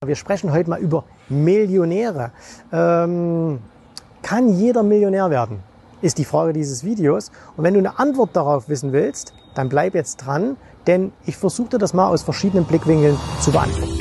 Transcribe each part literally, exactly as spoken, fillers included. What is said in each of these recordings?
Wir sprechen heute mal über Millionäre. Ähm, kann jeder Millionär werden? Ist die Frage dieses Videos. Und wenn du eine Antwort darauf wissen willst, dann bleib jetzt dran, denn ich versuche dir das mal aus verschiedenen Blickwinkeln zu beantworten.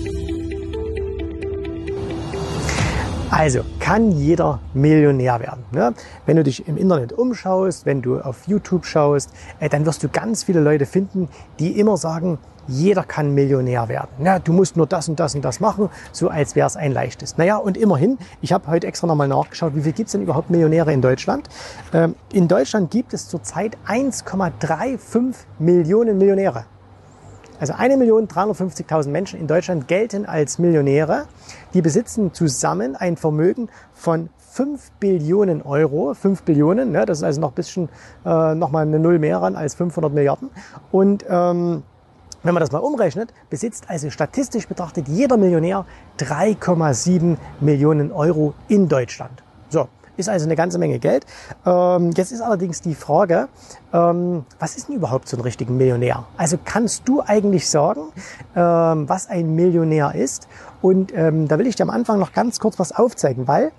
Also, kann jeder Millionär werden? Ne? Wenn du dich im Internet umschaust, wenn du auf YouTube schaust, äh, dann wirst du ganz viele Leute finden, die immer sagen, jeder kann Millionär werden. Ja, du musst nur das und das und das machen, so als wäre es ein leichtes. Naja, und immerhin, ich habe heute extra nochmal nachgeschaut, wie viel gibt es denn überhaupt Millionäre in Deutschland? Ähm, in Deutschland gibt es zurzeit eins Komma fünfunddreißig Millionen Millionäre. Also eine Million dreihundertfünfzigtausend Menschen in Deutschland gelten als Millionäre. Die besitzen zusammen ein Vermögen von fünf Billionen Euro. fünf Billionen, ne, das ist also noch ein bisschen, äh, noch mal eine Null mehr ran als fünfhundert Milliarden. Und ähm, wenn man das mal umrechnet, besitzt also statistisch betrachtet jeder Millionär drei Komma sieben Millionen Euro in Deutschland. So. Ist also eine ganze Menge Geld. Ähm, jetzt ist allerdings die Frage, ähm, was ist denn überhaupt so ein richtiger Millionär? Also kannst du eigentlich sagen, ähm, was ein Millionär ist? Und ähm, da will ich dir am Anfang noch ganz kurz was aufzeigen, weil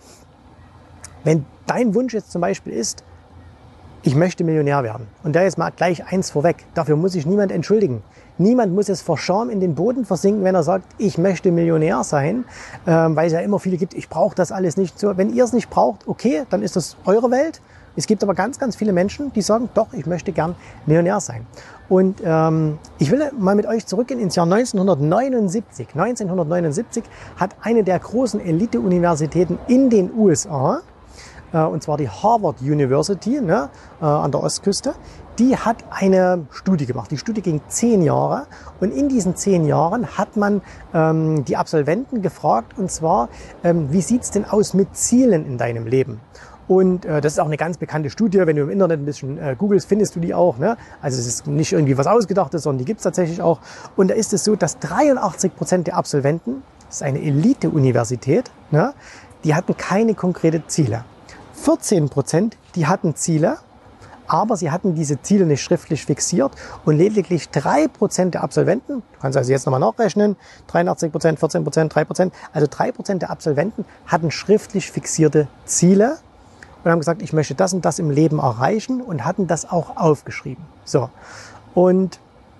wenn dein Wunsch jetzt zum Beispiel ist, ich möchte Millionär werden. Und da jetzt mal gleich eins vorweg. Dafür muss sich niemand entschuldigen. Niemand muss jetzt vor Scham in den Boden versinken, wenn er sagt, ich möchte Millionär sein, ähm, weil es ja immer viele gibt, ich brauche das alles nicht. So, wenn ihr es nicht braucht, okay, dann ist das eure Welt. Es gibt aber ganz, ganz viele Menschen, die sagen, doch, ich möchte gern Millionär sein. Und ähm, ich will mal mit euch zurückgehen ins Jahr neunzehnhundertneunundsiebzig. neunzehnhundertneunundsiebzig hat eine der großen Elite-Universitäten in den U S A, und zwar die Harvard University, ne, äh, an der Ostküste, die hat eine Studie gemacht. Die Studie ging zehn Jahre und in diesen zehn Jahren hat man ähm, die Absolventen gefragt, und zwar, ähm, wie sieht's denn aus mit Zielen in deinem Leben? Und äh, das ist auch eine ganz bekannte Studie. Wenn du im Internet ein bisschen äh, googelst, findest du die auch. Ne? Also es ist nicht irgendwie was Ausgedachtes, sondern die gibt's tatsächlich auch. Und da ist es so, dass dreiundachtzig Prozent der Absolventen, das ist eine Elite-Universität, ne, die hatten keine konkreten Ziele. vierzehn Prozent, die hatten Ziele, aber sie hatten diese Ziele nicht schriftlich fixiert, und lediglich drei Prozent der Absolventen, du kannst also jetzt nochmal nachrechnen, dreiundachtzig Prozent, vierzehn Prozent, drei Prozent, also drei Prozent der Absolventen hatten schriftlich fixierte Ziele und haben gesagt, ich möchte das und das im Leben erreichen, und hatten das auch aufgeschrieben. So, und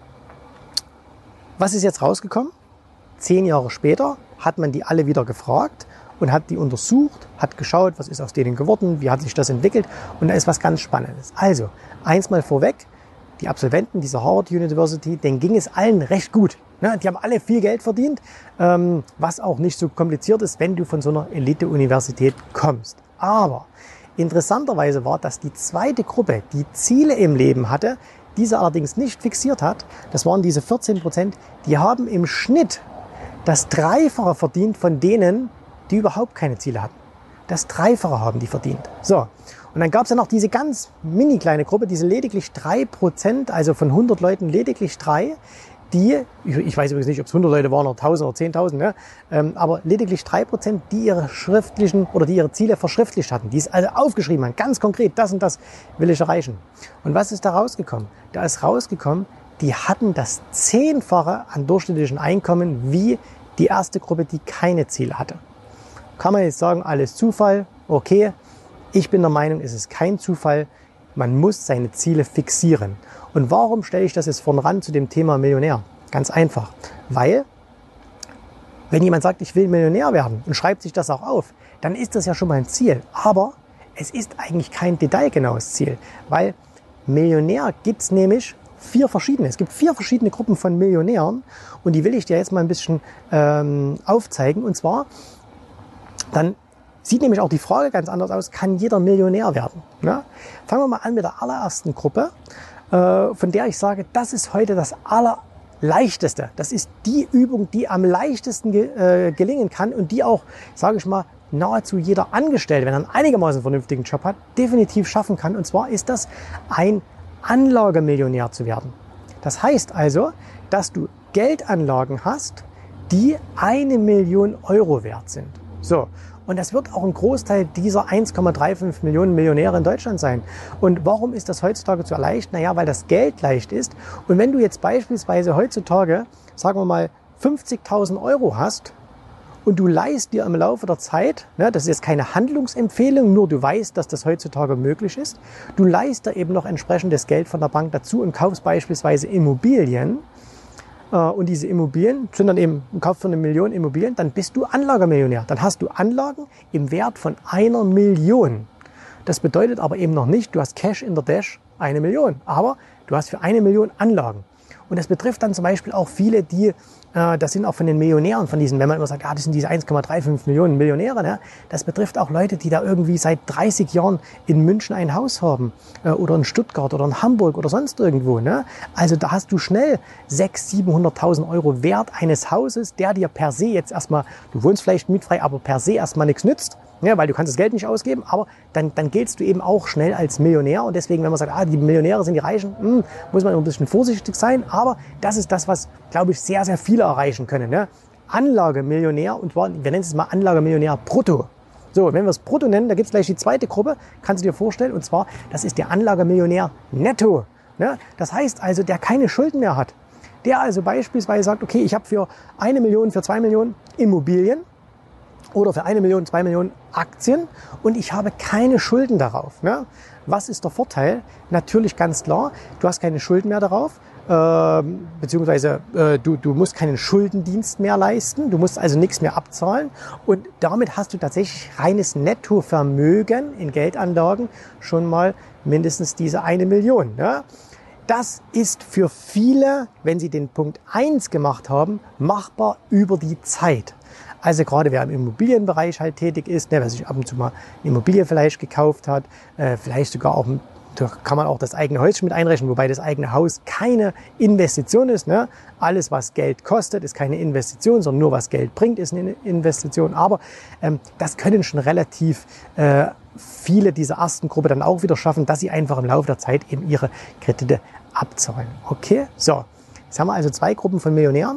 was ist jetzt rausgekommen? Zehn Jahre später hat man die alle wieder gefragt und hat die untersucht, hat geschaut, was ist aus denen geworden, wie hat sich das entwickelt, und da ist was ganz Spannendes. Also, eins mal vorweg, die Absolventen dieser Harvard University, denen ging es allen recht gut. Ne? Die haben alle viel Geld verdient, ähm, was auch nicht so kompliziert ist, wenn du von so einer Elite-Universität kommst. Aber interessanterweise war, dass die zweite Gruppe, die Ziele im Leben hatte, diese allerdings nicht fixiert hat, das waren diese vierzehn Prozent, die haben im Schnitt das Dreifache verdient von denen, die überhaupt keine Ziele hatten. Das Dreifache haben die verdient. So, und dann gab es ja noch diese ganz mini kleine Gruppe, diese lediglich drei Prozent, also von hundert Leuten lediglich drei, die, ich, ich weiß übrigens nicht, ob es hundert Leute waren oder tausend oder zehntausend, ne? ähm, aber lediglich drei Prozent, die ihre schriftlichen oder die ihre Ziele verschriftlicht hatten, die es also aufgeschrieben haben, ganz konkret, das und das will ich erreichen. Und was ist da rausgekommen? Da ist rausgekommen, die hatten das Zehnfache an durchschnittlichen Einkommen wie die erste Gruppe, die keine Ziele hatte. Kann man jetzt sagen, alles Zufall? Okay, ich bin der Meinung, es ist kein Zufall. Man muss seine Ziele fixieren. Und warum stelle ich das jetzt vorn ran zu dem Thema Millionär? Ganz einfach, weil wenn jemand sagt, ich will Millionär werden und schreibt sich das auch auf, dann ist das ja schon mal ein Ziel. Aber es ist eigentlich kein detailgenaues Ziel, weil Millionär gibt es nämlich vier verschiedene. Es gibt vier verschiedene Gruppen von Millionären, und die will ich dir jetzt mal ein bisschen ähm, aufzeigen. Und zwar, dann sieht nämlich auch die Frage ganz anders aus, kann jeder Millionär werden? Ne? Fangen wir mal an mit der allerersten Gruppe, äh, von der ich sage, das ist heute das Allerleichteste. Das ist die Übung, die am leichtesten ge äh, gelingen kann und die auch, sage ich mal, nahezu jeder Angestellte, wenn er einen einigermaßen vernünftigen Job hat, definitiv schaffen kann. Und zwar ist das, ein Anlagemillionär zu werden. Das heißt also, dass du Geldanlagen hast, die eine Million Euro wert sind. So, und das wird auch ein Großteil dieser eins Komma fünfunddreißig Millionen Millionäre in Deutschland sein. Und warum ist das heutzutage so leicht? Naja, weil das Geld leicht ist. Und wenn du jetzt beispielsweise heutzutage, sagen wir mal, fünfzigtausend Euro hast, und du leihst dir im Laufe der Zeit, ne, das ist jetzt keine Handlungsempfehlung, nur du weißt, dass das heutzutage möglich ist, du leihst dir eben noch entsprechendes Geld von der Bank dazu und kaufst beispielsweise Immobilien. Und diese Immobilien sind dann eben, du kaufst für eine Million Immobilien, dann bist du Anlagemillionär. Dann hast du Anlagen im Wert von einer Million. Das bedeutet aber eben noch nicht, du hast Cash in der Dash eine Million. Aber du hast für eine Million Anlagen. Und das betrifft dann zum Beispiel auch viele, die, äh, das sind auch von den Millionären, von diesen, wenn man immer sagt, ja, das sind diese eins Komma fünfunddreißig Millionen Millionäre, ne? Das betrifft auch Leute, die da irgendwie seit dreißig Jahren in München ein Haus haben äh, oder in Stuttgart oder in Hamburg oder sonst irgendwo. Ne? Also da hast du schnell sechshunderttausend, siebenhunderttausend Euro Wert eines Hauses, der dir per se jetzt erstmal, du wohnst vielleicht mietfrei, aber per se erstmal nichts nützt. Ja, weil du kannst das Geld nicht ausgeben, aber dann, dann giltst du eben auch schnell als Millionär. Und deswegen, wenn man sagt, ah, die Millionäre sind die Reichen, hm, muss man ein bisschen vorsichtig sein. Aber das ist das, was, glaube ich, sehr, sehr viele erreichen können. Ne? Anlagemillionär, und zwar, wir nennen es mal Anlagemillionär brutto. So, wenn wir es brutto nennen, da gibt es gleich die zweite Gruppe, kannst du dir vorstellen. Und zwar, das ist der Anlagemillionär netto. Ne? Das heißt also, der keine Schulden mehr hat. Der also beispielsweise sagt, okay, ich habe für eine Million, für zwei Millionen Immobilien. Oder für eine Million, zwei Millionen Aktien und ich habe keine Schulden darauf. Ne? Was ist der Vorteil? Natürlich ganz klar, du hast keine Schulden mehr darauf, äh, beziehungsweise äh, du, du musst keinen Schuldendienst mehr leisten, du musst also nichts mehr abzahlen und damit hast du tatsächlich reines Nettovermögen in Geldanlagen schon mal mindestens diese eine Million. Ne? Das ist für viele, wenn sie den Punkt eins gemacht haben, machbar über die Zeit. Also gerade wer im Immobilienbereich halt tätig ist, ne, wer sich ab und zu mal eine Immobilie vielleicht gekauft hat, äh, vielleicht sogar auch, da kann man auch das eigene Häuschen mit einrechnen, wobei das eigene Haus keine Investition ist. Ne? Alles, was Geld kostet, ist keine Investition, sondern nur was Geld bringt, ist eine Investition. Aber ähm, das können schon relativ äh, viele dieser ersten Gruppe dann auch wieder schaffen, dass sie einfach im Laufe der Zeit eben ihre Kredite abzahlen. Okay, so, jetzt haben wir also zwei Gruppen von Millionären.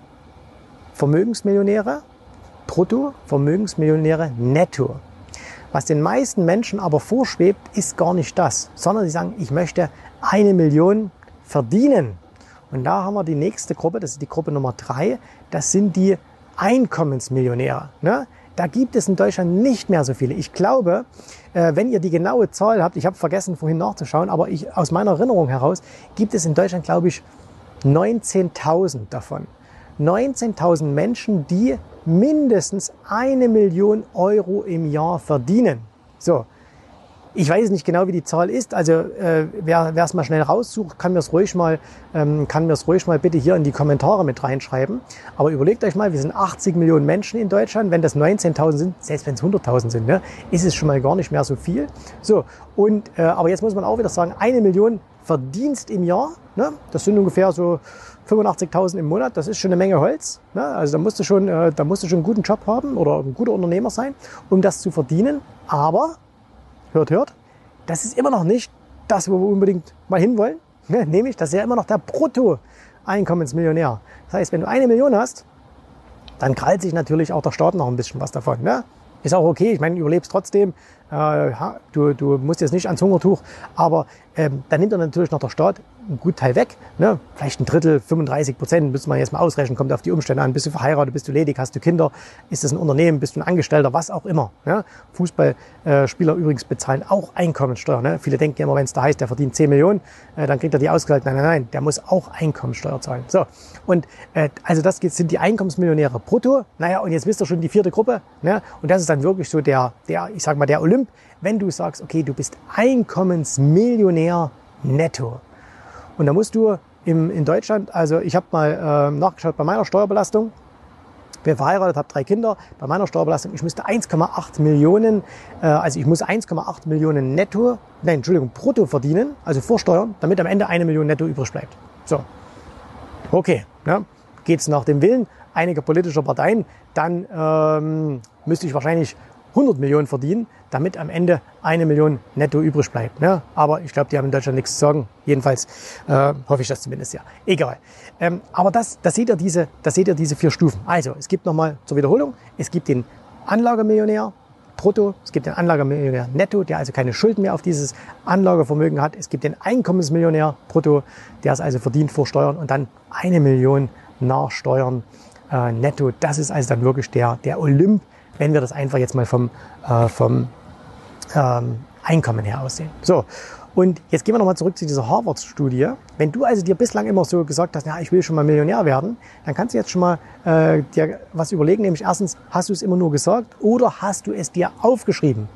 Vermögensmillionäre, brutto, Vermögensmillionäre, netto. Was den meisten Menschen aber vorschwebt, ist gar nicht das, sondern sie sagen, ich möchte eine Million verdienen. Und da haben wir die nächste Gruppe, das ist die Gruppe Nummer drei, das sind die Einkommensmillionäre. Ne? Da gibt es in Deutschland nicht mehr so viele. Ich glaube, wenn ihr die genaue Zahl habt, ich habe vergessen vorhin nachzuschauen, aber ich, aus meiner Erinnerung heraus gibt es in Deutschland, glaube ich, neunzehntausend davon. neunzehntausend Menschen, die mindestens eine Million Euro im Jahr verdienen. So, ich weiß nicht genau, wie die Zahl ist. Also äh, wer es mal schnell raussucht, kann mir es ruhig mal, ähm, kann mir es ruhig mal bitte hier in die Kommentare mit reinschreiben. Aber überlegt euch mal, wir sind achtzig Millionen Menschen in Deutschland. Wenn das neunzehntausend sind, selbst wenn es hunderttausend sind, ne, ist es schon mal gar nicht mehr so viel. So, und äh, aber jetzt muss man auch wieder sagen, eine Million Verdienst im Jahr, ne, das sind ungefähr so fünfundachtzigtausend im Monat, das ist schon eine Menge Holz. Ne? Also da musst du schon, äh, da musst du schon einen guten Job haben oder ein guter Unternehmer sein, um das zu verdienen. Aber, hört, hört, das ist immer noch nicht das, wo wir unbedingt mal hinwollen. Ne? Nämlich, das ist ja immer noch der Brutto-Einkommensmillionär. Das heißt, wenn du eine Million hast, dann krallt sich natürlich auch der Staat noch ein bisschen was davon. Ne? Ist auch okay, ich meine, du überlebst trotzdem. Äh, du, du musst jetzt nicht ans Hungertuch, aber ähm, dann nimmt er natürlich noch der Staat einen guten Teil weg. Ne? Vielleicht ein Drittel, fünfunddreißig Prozent, müsste man jetzt mal ausrechnen, kommt auf die Umstände an. Bist du verheiratet, bist du ledig, hast du Kinder, ist das ein Unternehmen, bist du ein Angestellter, was auch immer. Ne? Fußballspieler übrigens bezahlen auch Einkommensteuer. Ne? Viele denken immer, wenn es da heißt, der verdient zehn Millionen, äh, dann kriegt er die ausgezahlt. Nein, nein, nein, der muss auch Einkommensteuer zahlen. So, und äh, also das sind die Einkommensmillionäre brutto. Naja, und jetzt wisst ihr schon die vierte Gruppe. Ne? Und das ist dann wirklich so der, der, ich sag mal, der Olymp, wenn du sagst, okay, du bist Einkommensmillionär netto. Und da musst du im, in Deutschland, also ich habe mal äh, nachgeschaut bei meiner Steuerbelastung, bin verheiratet, habe drei Kinder, bei meiner Steuerbelastung, ich müsste eins Komma acht Millionen, äh, also ich muss eins Komma acht Millionen netto, nein, Entschuldigung, brutto verdienen, also vor Steuern, damit am Ende eine Million netto übrig bleibt. So, okay, ne? Geht's nach dem Willen einiger politischer Parteien, dann ähm, müsste ich wahrscheinlich hundert Millionen verdienen, damit am Ende eine Million netto übrig bleibt. Ne? Aber ich glaube, die haben in Deutschland nichts zu sagen. Jedenfalls äh, hoffe ich das zumindest, ja. Egal. Ähm, aber das, das, seht ihr diese, das seht ihr diese vier Stufen. Also, es gibt nochmal zur Wiederholung, es gibt den Anlagemillionär brutto, es gibt den Anlagemillionär netto, der also keine Schulden mehr auf dieses Anlagevermögen hat. Es gibt den Einkommensmillionär brutto, der es also verdient vor Steuern und dann eine Million nach Steuern äh, netto. Das ist also dann wirklich der, der Olymp, wenn wir das einfach jetzt mal vom, äh, vom ähm, Einkommen her aussehen. So, und jetzt gehen wir nochmal zurück zu dieser Harvard-Studie. Wenn du also dir bislang immer so gesagt hast, ja, ich will schon mal Millionär werden, dann kannst du jetzt schon mal äh, dir was überlegen, nämlich erstens, hast du es immer nur gesagt oder hast du es dir aufgeschrieben?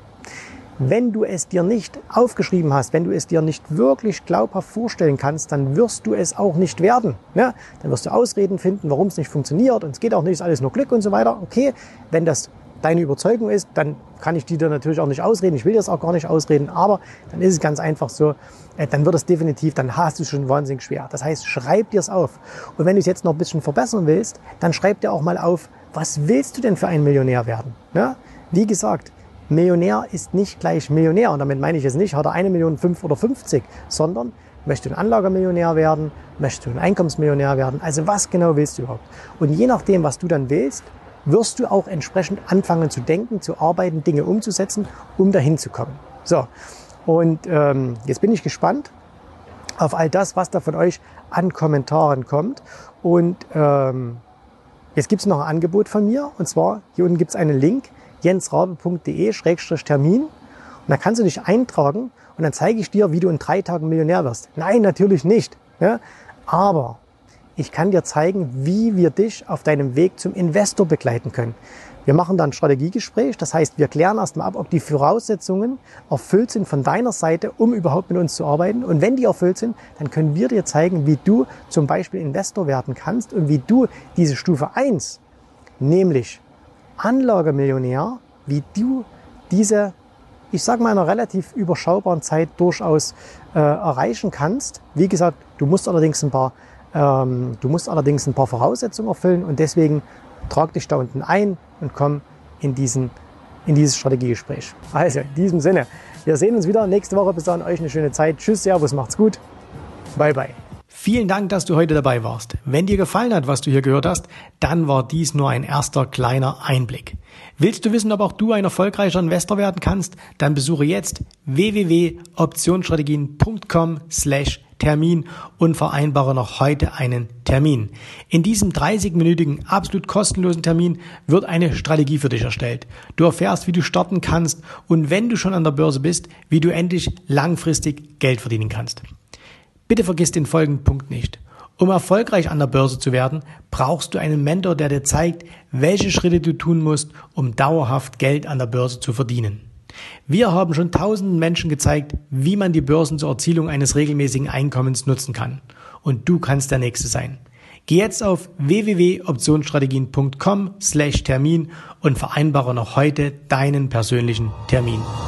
Wenn du es dir nicht aufgeschrieben hast, wenn du es dir nicht wirklich glaubhaft vorstellen kannst, dann wirst du es auch nicht werden. Ne? Dann wirst du Ausreden finden, warum es nicht funktioniert und es geht auch nicht, ist alles nur Glück und so weiter. Okay, wenn das deine Überzeugung ist, dann kann ich die dir natürlich auch nicht ausreden. Ich will dir das auch gar nicht ausreden, aber dann ist es ganz einfach so, äh, dann wird es definitiv, dann hast du es schon wahnsinnig schwer. Das heißt, schreib dir es auf. Und wenn du es jetzt noch ein bisschen verbessern willst, dann schreib dir auch mal auf, was willst du denn für ein Millionär werden? Ne? Wie gesagt, Millionär ist nicht gleich Millionär. Und damit meine ich jetzt nicht, hat er eine Million, fünf oder fünfzig, sondern möchtest du ein Anlagemillionär werden, möchtest du ein Einkommensmillionär werden? Also was genau willst du überhaupt? Und je nachdem, was du dann willst, wirst du auch entsprechend anfangen zu denken, zu arbeiten, Dinge umzusetzen, um dahin zu kommen. So, und ähm, jetzt bin ich gespannt auf all das, was da von euch an Kommentaren kommt. Und ähm, jetzt gibt es noch ein Angebot von mir. Und zwar, hier unten gibt es einen Link, jensrabe punkt de Schrägstrich Termin. Und da kannst du dich eintragen und dann zeige ich dir, wie du in drei Tagen Millionär wirst. Nein, natürlich nicht. Ja? Aber ich kann dir zeigen, wie wir dich auf deinem Weg zum Investor begleiten können. Wir machen dann ein Strategiegespräch. Das heißt, wir klären erstmal ab, ob die Voraussetzungen erfüllt sind von deiner Seite, um überhaupt mit uns zu arbeiten. Und wenn die erfüllt sind, dann können wir dir zeigen, wie du zum Beispiel Investor werden kannst und wie du diese Stufe eins, nämlich Anlagemillionär, wie du diese, ich sage mal, in einer relativ überschaubaren Zeit durchaus äh, erreichen kannst. Wie gesagt, du musst allerdings ein paar, ähm, du musst allerdings ein paar Voraussetzungen erfüllen und deswegen trag dich da unten ein und komm in diesen, in dieses Strategiegespräch. Also, in diesem Sinne, wir sehen uns wieder nächste Woche. Bis dahin, euch eine schöne Zeit. Tschüss, servus, macht's gut. Bye, bye. Vielen Dank, dass du heute dabei warst. Wenn dir gefallen hat, was du hier gehört hast, dann war dies nur ein erster kleiner Einblick. Willst du wissen, ob auch du ein erfolgreicher Investor werden kannst? Dann besuche jetzt w w w punkt optionsstrategien punkt com slash Termin und vereinbare noch heute einen Termin. In diesem dreißigminütigen, absolut kostenlosen Termin wird eine Strategie für dich erstellt. Du erfährst, wie du starten kannst und wenn du schon an der Börse bist, wie du endlich langfristig Geld verdienen kannst. Bitte vergiss den folgenden Punkt nicht. Um erfolgreich an der Börse zu werden, brauchst du einen Mentor, der dir zeigt, welche Schritte du tun musst, um dauerhaft Geld an der Börse zu verdienen. Wir haben schon tausenden Menschen gezeigt, wie man die Börsen zur Erzielung eines regelmäßigen Einkommens nutzen kann. Und du kannst der Nächste sein. Geh jetzt auf w w w punkt optionsstrategien punkt com slash Termin und vereinbare noch heute deinen persönlichen Termin.